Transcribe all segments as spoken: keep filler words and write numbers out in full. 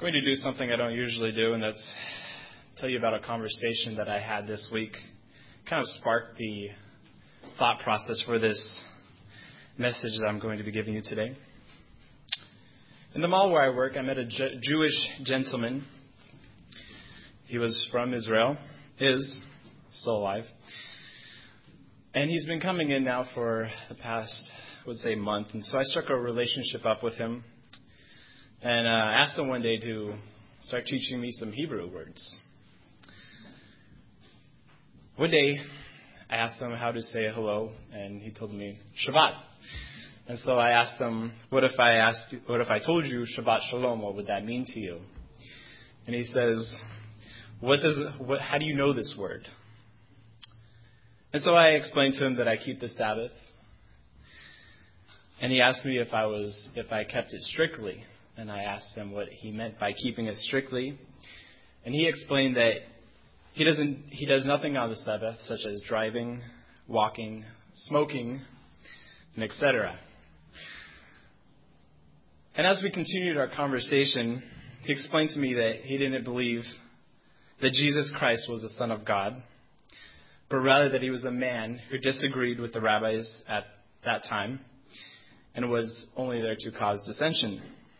going to do something I don't usually do, and that's tell you about a conversation that I had this week. Kind of sparked the thought process for this message that I'm going to be giving you today. In the mall where I work, I met a J- Jewish gentleman. He was from Israel, is still alive. And he's been coming in now for the past, I would say, month. And so I struck a relationship up with him and uh, asked him one day to start teaching me some Hebrew words. One day, I asked him how to say hello, and he told me Shabbat. And so I asked him, what if I asked you, what if I told you Shabbat Shalom? What would that mean to you? And he says, what does what, how do you know this word? And so I explained to him that I keep the Sabbath. And he asked me if I was if I kept it strictly. And I asked him what he meant by keeping it strictly. And he explained that he doesn't he does nothing on the Sabbath, such as driving, walking, smoking, and et cetera. And as we continued our conversation, he explained to me that he didn't believe that Jesus Christ was the Son of God, but rather that he was a man who disagreed with the rabbis at that time and was only there to cause dissension.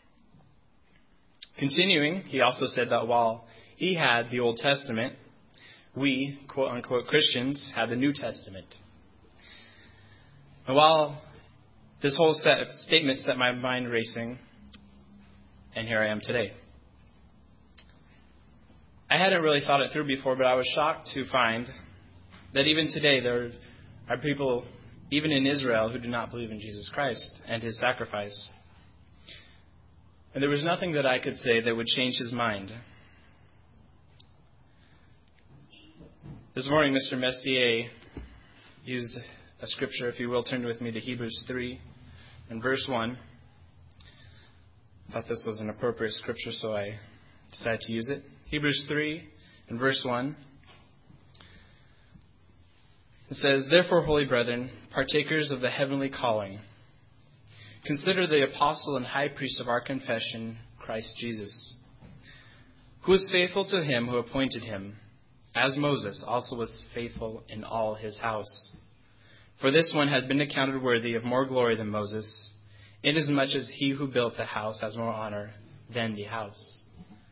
Continuing, he also said that while he had the Old Testament, we, quote-unquote Christians, had the New Testament. And while this whole set, statement set my mind racing, and here I am today. I hadn't really thought it through before, but I was shocked to find that even today there are people, even in Israel, who do not believe in Jesus Christ and his sacrifice. And there was nothing that I could say that would change his mind. This morning, Mister Messier used a scripture, if you will, turn with me to Hebrews three and verse one. I thought this was an appropriate scripture, so I decided to use it. Hebrews three and verse one. It says, "Therefore, holy brethren, partakers of the heavenly calling, consider the apostle and high priest of our confession, Christ Jesus, who is faithful to him who appointed him, as Moses also was faithful in all his house. For this one had been accounted worthy of more glory than Moses, inasmuch as he who built the house has more honor than the house."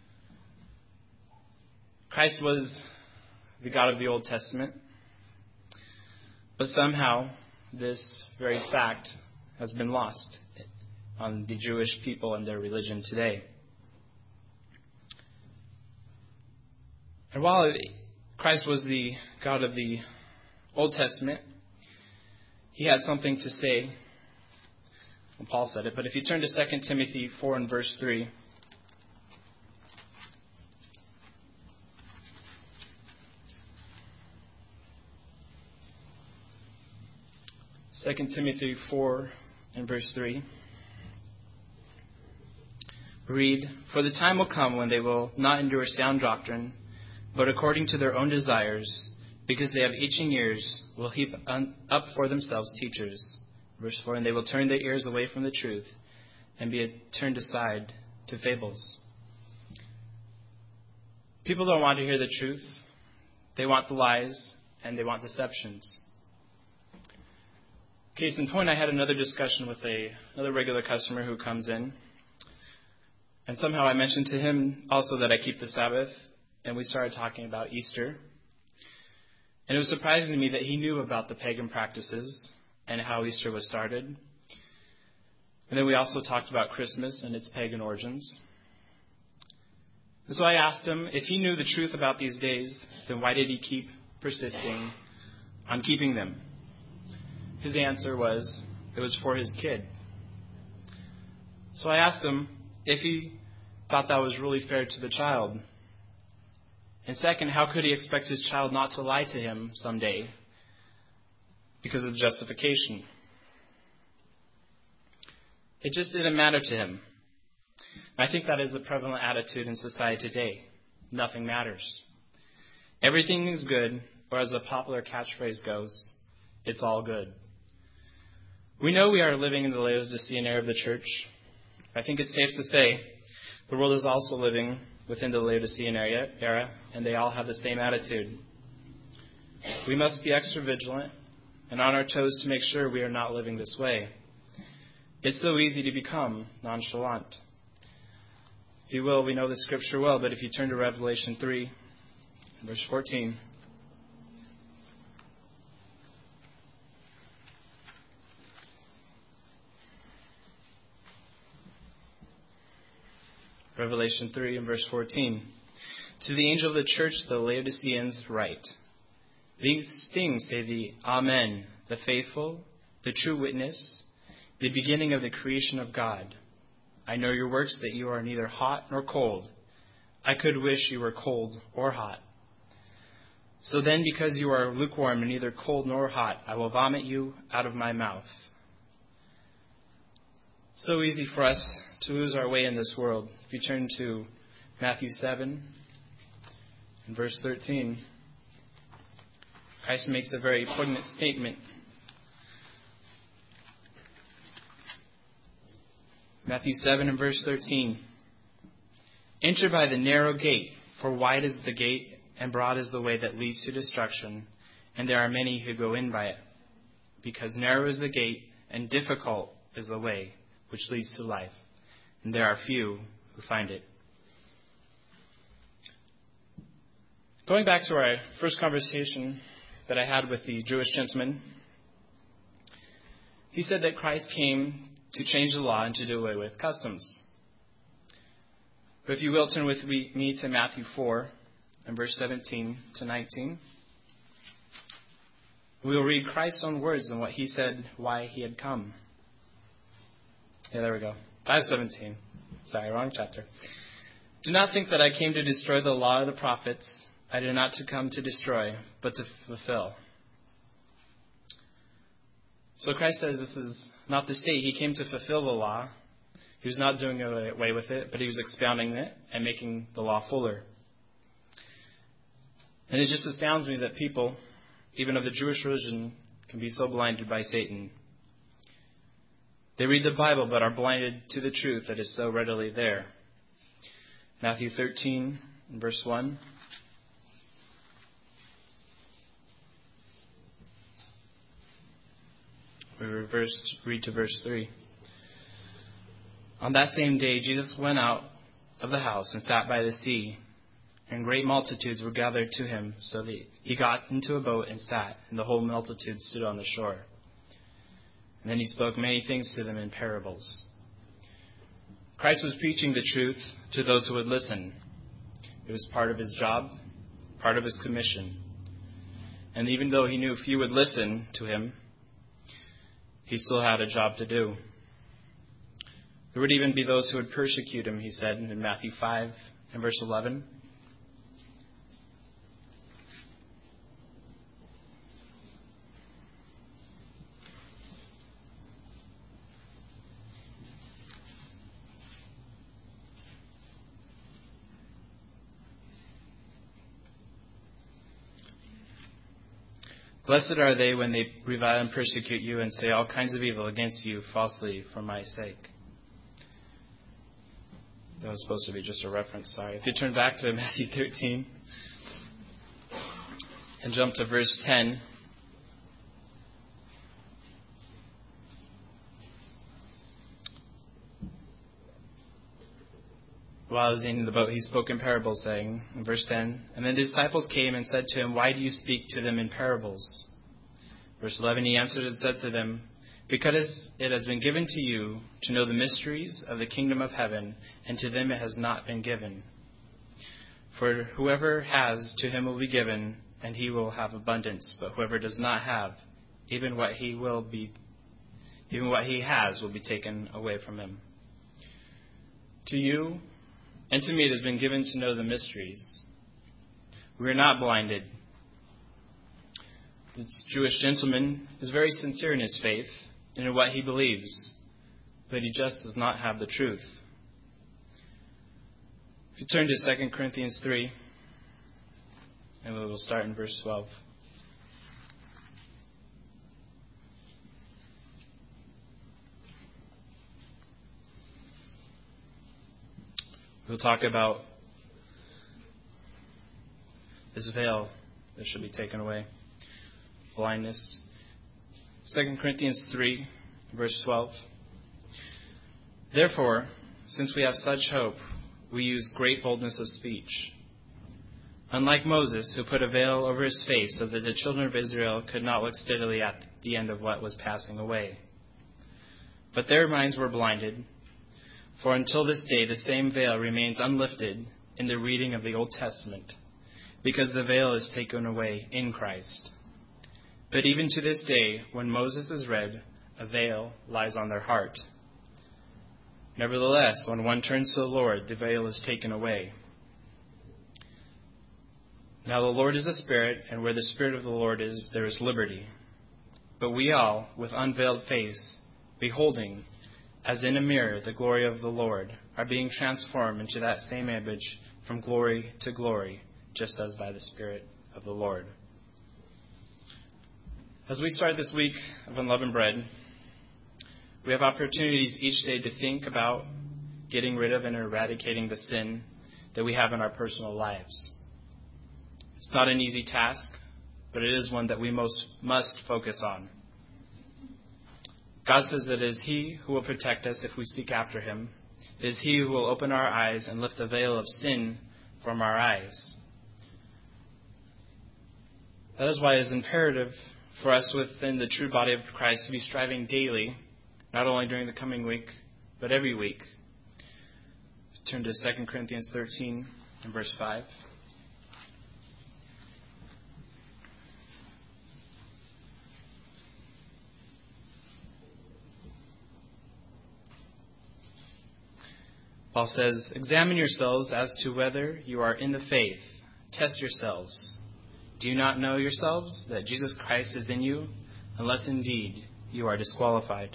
Christ was the God of the Old Testament, but somehow this very fact has been lost on the Jewish people and their religion today. And while Christ was the God of the Old Testament, he had something to say. Well, Paul said it, but if you turn to Second Timothy four and verse three, Second Timothy four and verse three, read, "For the time will come when they will not endure sound doctrine, but according to their own desires, because they have itching ears, will heap up for themselves teachers." Verse four, "And they will turn their ears away from the truth and be turned aside to fables." People don't want to hear the truth. They want the lies and they want deceptions. Case in point, I had another discussion with a, another regular customer who comes in. And somehow I mentioned to him also that I keep the Sabbath. And we started talking about Easter. And it was surprising to me that he knew about the pagan practices and how Easter was started. And then we also talked about Christmas and its pagan origins. And so I asked him, if he knew the truth about these days, then why did he keep persisting on keeping them? His answer was, it was for his kid. So I asked him if he thought that was really fair to the child. And second, how could he expect his child not to lie to him someday because of justification? It just didn't matter to him. And I think that is the prevalent attitude in society today. Nothing matters. Everything is good, or as a popular catchphrase goes, it's all good. We know we are living in the Laodicean era of the church. I think it's safe to say The world is also living within the Laodicean era, and they all have the same attitude. We must be extra vigilant and on our toes to make sure we are not living this way. It's so easy to become nonchalant. If you will, we know the scripture well, but if you turn to Revelation three, verse fourteen. Revelation three and verse fourteen. To the angel of the church, the Laodiceans write, these things say the Amen, the faithful, the true witness, the beginning of the creation of God. I know your works, that you are neither hot nor cold. I could wish you were cold or hot. So then, because you are lukewarm and neither cold nor hot, I will vomit you out of my mouth. So easy for us to lose our way in this world. If you turn to Matthew seven and verse thirteen, Christ makes a very poignant statement. Matthew seven and verse thirteen. Enter by the narrow gate, for wide is the gate and broad is the way that leads to destruction, and there are many who go in by it. Because narrow is the gate and difficult is the way which leads to life, and there are few who find it. Going back to our first conversation that I had with the Jewish gentleman, he said that Christ came to change the law and to do away with customs. But if you will, turn with me to Matthew four and verse seventeen to nineteen. We will read Christ's own words and what he said, why he had come. Yeah, there we go. five seventeen. Sorry, wrong chapter. Do not think that I came to destroy the law or the prophets. I did not to come to destroy, but to fulfill. So Christ says this is not the state. He came to fulfill the law. He was not doing away with it, but he was expounding it and making the law fuller. And it just astounds me that people, even of the Jewish religion, can be so blinded by Satan. They read the Bible but are blinded to the truth that is so readily there. Matthew thirteen, verse one. We reversed, read to verse three. On that same day, Jesus went out of the house and sat by the sea, and great multitudes were gathered to him, so that he got into a boat and sat, and the whole multitude stood on the shore. And then he spoke many things to them in parables. Christ was preaching the truth to those who would listen. It was part of his job, part of his commission. And even though he knew few would listen to him, he still had a job to do. There would even be those who would persecute him, he said in Matthew five and verse eleven. Blessed are they when they revile and persecute you and say all kinds of evil against you falsely for my sake. That was supposed to be just a reference, sorry. If you turn back to Matthew thirteen and jump to verse ten. While I was in the boat, he spoke in parables, saying, in verse ten, and then the disciples came and said to him, why do you speak to them in parables? Verse eleven, he answered and said to them, because it has been given to you to know the mysteries of the kingdom of heaven, and to them it has not been given. For whoever has, to him will be given, and he will have abundance. But whoever does not have, even what he will be, even what he has will be taken away from him. To you and to me it has been given to know the mysteries. We are not blinded. This Jewish gentleman is very sincere in his faith and in what he believes, but he just does not have the truth. If you turn to Second Corinthians three, and we will start in verse twelve. We'll talk about this veil that should be taken away. Blindness. Second Corinthians three, verse twelve. Therefore, since we have such hope, we use great boldness of speech. Unlike Moses, who put a veil over his face so that the children of Israel could not look steadily at the end of what was passing away. But their minds were blinded, for until this day the same veil remains unlifted in the reading of the Old Testament, because the veil is taken away in Christ. But even to this day, when Moses is read, a veil lies on their heart. Nevertheless, when one turns to the Lord, the veil is taken away. Now the Lord is a Spirit, and where the Spirit of the Lord is, there is liberty. But we all, with unveiled face, beholding, as in a mirror, the glory of the Lord, are being transformed into that same image from glory to glory, just as by the Spirit of the Lord. As we start this week of Unleavened Bread, we have opportunities each day to think about getting rid of and eradicating the sin that we have in our personal lives. It's not an easy task, but it is one that we most must focus on. God says that it is He who will protect us if we seek after Him. It is He who will open our eyes and lift the veil of sin from our eyes. That is why it is imperative for us within the true body of Christ to be striving daily, not only during the coming week, but every week. Turn to Second Corinthians thirteen and verse five. Paul says, "Examine yourselves as to whether you are in the faith. Test yourselves. Do you not know yourselves that Jesus Christ is in you, unless indeed you are disqualified?"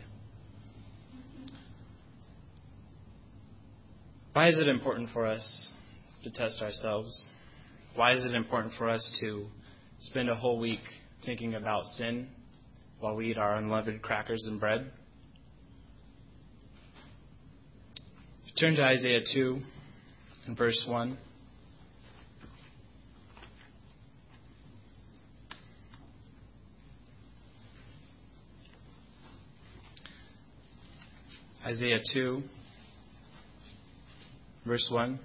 Why is it important for us to test ourselves? Why is it important for us to spend a whole week thinking about sin while we eat our unleavened crackers and bread? Turn to Isaiah two and verse one. Isaiah two, verse one.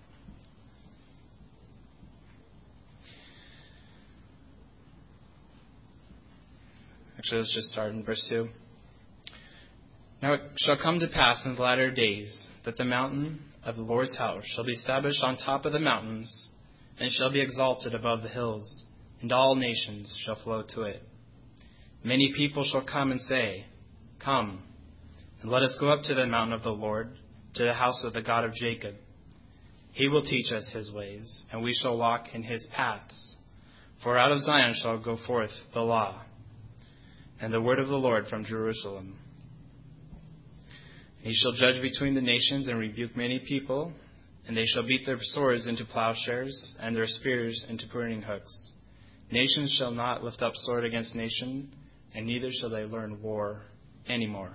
Actually, let's just start in verse two. "Now it shall come to pass in the latter days that the mountain of the Lord's house shall be established on top of the mountains, and shall be exalted above the hills, and all nations shall flow to it. Many people shall come and say, 'Come, and let us go up to the mountain of the Lord, to the house of the God of Jacob. He will teach us His ways, and we shall walk in His paths. For out of Zion shall go forth the law, and the word of the Lord from Jerusalem. He shall judge between the nations and rebuke many people, and they shall beat their swords into plowshares and their spears into pruning hooks. Nations shall not lift up sword against nation, and neither shall they learn war anymore.'"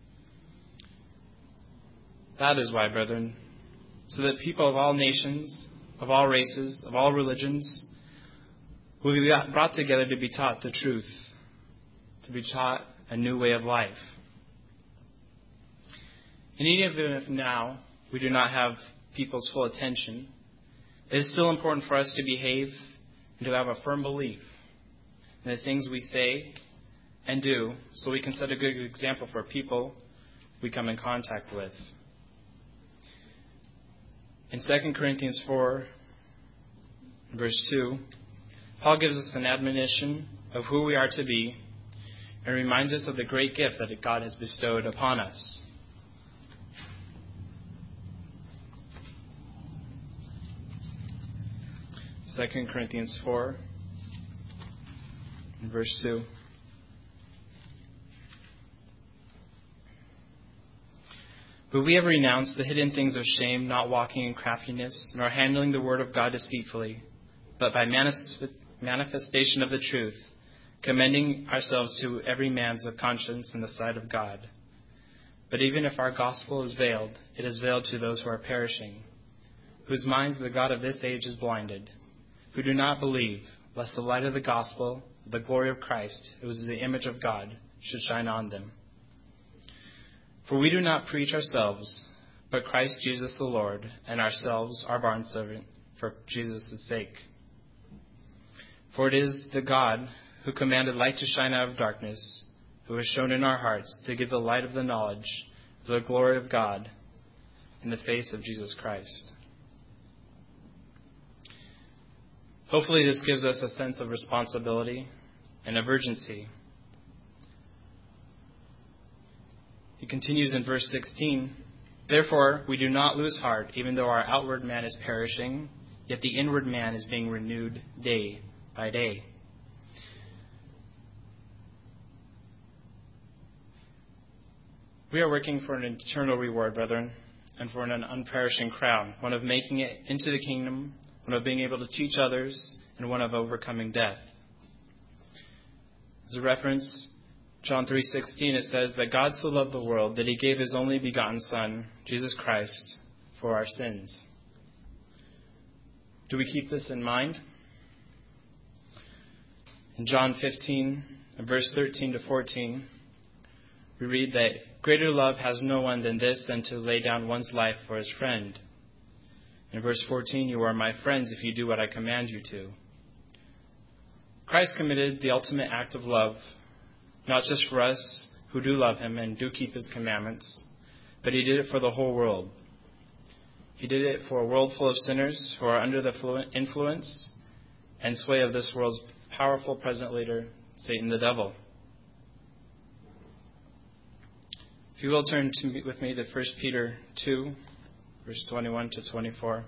That is why, brethren, so that people of all nations, of all races, of all religions, will be brought together to be taught the truth, to be taught a new way of life. And even if now we do not have people's full attention, it is still important for us to behave and to have a firm belief in the things we say and do, so we can set a good example for people we come in contact with. In Second Corinthians four, verse two, Paul gives us an admonition of who we are to be and reminds us of the great gift that God has bestowed upon us. Second Corinthians four, verse two. "But we have renounced the hidden things of shame, not walking in craftiness, nor handling the word of God deceitfully, but by manifestation of the truth, commending ourselves to every man's conscience in the sight of God. But even if our gospel is veiled, it is veiled to those who are perishing, whose minds the God of this age is blinded, who do not believe, lest the light of the gospel, the glory of Christ, who is the image of God, should shine on them. For we do not preach ourselves, but Christ Jesus the Lord, and ourselves our bondservant for Jesus' sake. For it is the God who commanded light to shine out of darkness, who has shown in our hearts to give the light of the knowledge of the glory of God in the face of Jesus Christ. Hopefully this gives us a sense of responsibility and of urgency. He continues in verse sixteen, "Therefore we do not lose heart, even though our outward man is perishing, yet the inward man is being renewed day by day." We are working for an eternal reward, brethren, and for an unperishing crown, one of making it into the kingdom, one of being able to teach others, and one of overcoming death. As a reference, John three sixteen, it says that God so loved the world that he gave his only begotten Son, Jesus Christ, for our sins. Do we keep this in mind? In John fifteen, verse thirteen to fourteen, we read that greater love has no one than this, than to lay down one's life for his friend. In verse fourteen, you are my friends if you do what I command you to. Christ committed the ultimate act of love, not just for us who do love him and do keep his commandments, but he did it for the whole world. He did it for a world full of sinners who are under the influence and sway of this world's powerful present leader, Satan the devil. If you will turn to me, with me to First Peter two, verse twenty-one to twenty-four.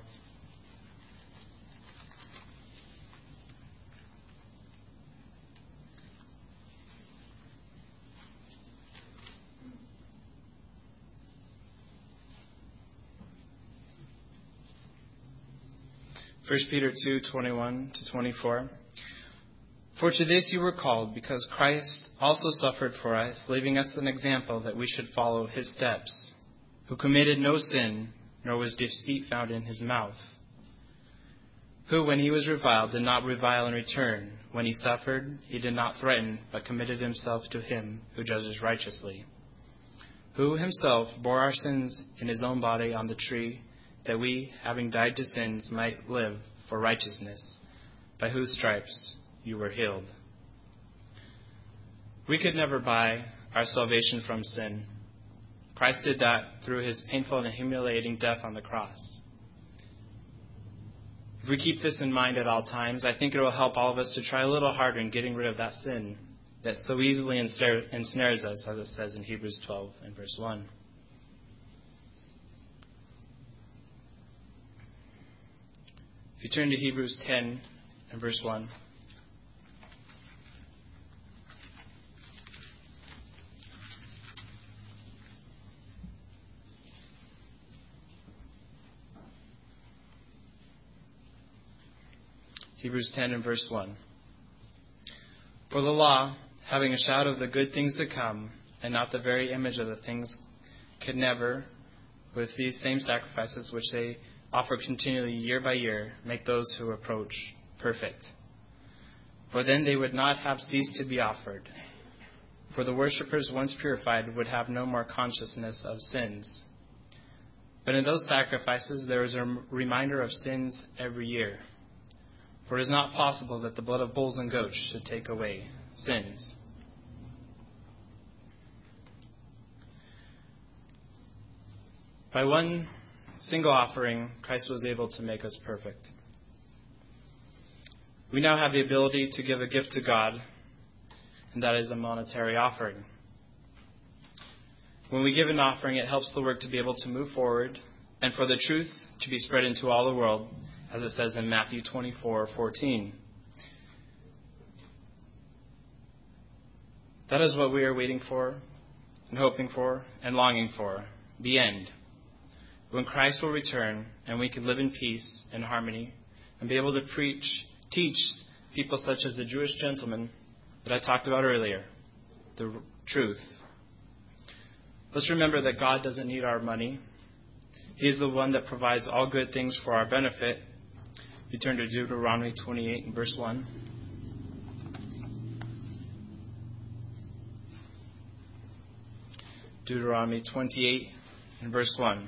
First Peter two, twenty-one to twenty-four. For to this you were called, because Christ also suffered for us, leaving us an example that we should follow his steps, who committed no sin, nor was deceit found in his mouth, who, when he was reviled, did not revile in return. When he suffered, he did not threaten, but committed himself to him who judges righteously, who himself bore our sins in his own body on the tree, that we, having died to sins, might live for righteousness, by whose stripes you were healed. We could never buy our salvation from sin. Christ did that through his painful and humiliating death on the cross. If we keep this in mind at all times, I think it will help all of us to try a little harder in getting rid of that sin that so easily ensnares us, as it says in Hebrews twelve and verse one. If you turn to Hebrews ten and verse one. Hebrews ten and verse one. For the law, having a shadow of the good things to come, and not the very image of the things, could never, with these same sacrifices which they offer continually year by year, make those who approach perfect. For then they would not have ceased to be offered. For the worshippers once purified would have no more consciousness of sins. But in those sacrifices there is a reminder of sins every year. For it is not possible that the blood of bulls and goats should take away sins. By one single offering, Christ was able to make us perfect. We now have the ability to give a gift to God, and that is a monetary offering. When we give an offering, it helps the work to be able to move forward and for the truth to be spread into all the world, as it says in Matthew twenty-four fourteen. That is what we are waiting for and hoping for and longing for, the end, when Christ will return and we can live in peace and harmony and be able to preach, teach people such as the Jewish gentleman that I talked about earlier, the truth. Let's remember that God doesn't need our money. He is the one that provides all good things for our benefit. You turn to Deuteronomy twenty-eight and verse one. Deuteronomy twenty-eight and verse one.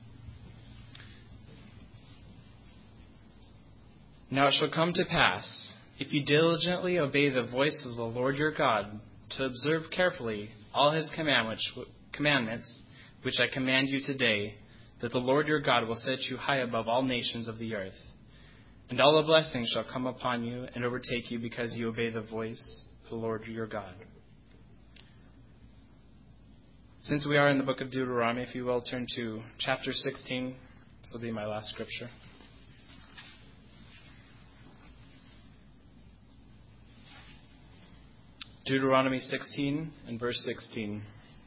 Now it shall come to pass, if you diligently obey the voice of the Lord your God, to observe carefully all his commandments, commandments, which I command you today, that the Lord your God will set you high above all nations of the earth. And all the blessings shall come upon you and overtake you because you obey the voice of the Lord your God. Since we are in the book of Deuteronomy, if you will, turn to chapter sixteen. This will be my last scripture. Deuteronomy sixteen and verse sixteen.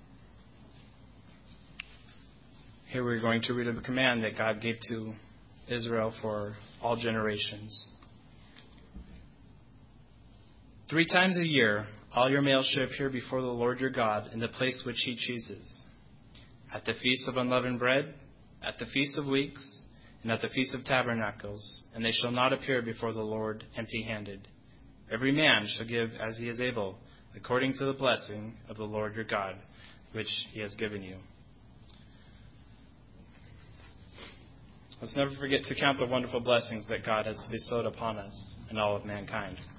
Here we're going to read a command that God gave to Israel for all generations. Three times a year, all your males should appear before the Lord your God in the place which he chooses. At the feast of unleavened bread, at the feast of weeks, and at the feast of tabernacles, and they shall not appear before the Lord empty-handed. Every man shall give as he is able, according to the blessing of the Lord your God, which he has given you. Let's never forget to count the wonderful blessings that God has bestowed upon us and all of mankind.